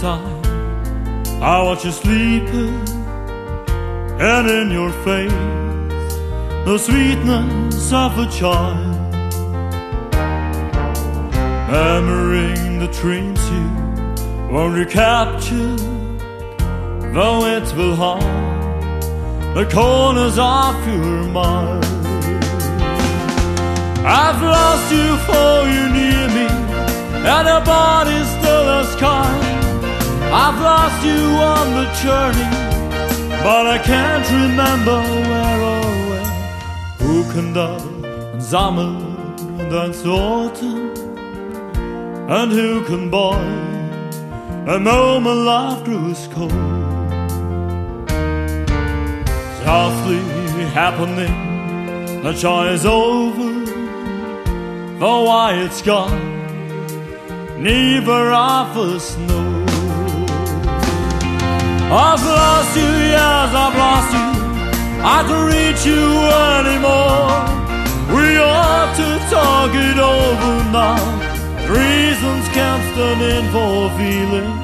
time I watch you sleeping, and in your face the sweetness of a child, remembering the dreams you won't recapture, though it will haunt the corners of your mind. I've lost you for you near me, and your body's still as kind. I've lost you on the journey, but I can't remember where or when. Who can dance summer, dance autumn, and who can boy a moment love grows cold? Softly happening, the joy is over, for why it's gone, neither of us know. I've lost you, yes, I've lost you, I can't reach you anymore. We ought to talk it over now. Reasons can't stand in for feeling